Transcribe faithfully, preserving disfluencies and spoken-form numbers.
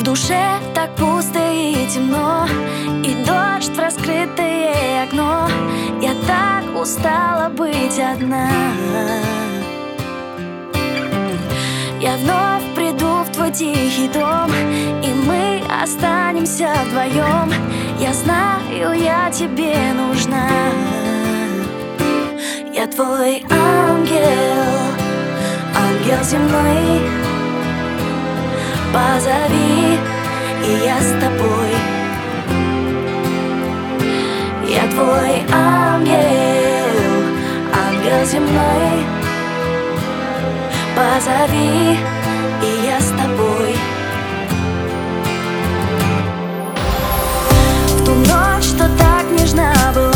душе так пусто и темно, и дождь в раскрытое окно. Я так устала быть одна. Я вновь приду в твой тихий дом, и мы останемся вдвоем. Я знаю, я тебе нужна. Я твой ангел, ангел земной. Позови, и я с тобой. Я твой ангел, ангел земной. Позови, и я с тобой. В ту ночь, что так нежна была,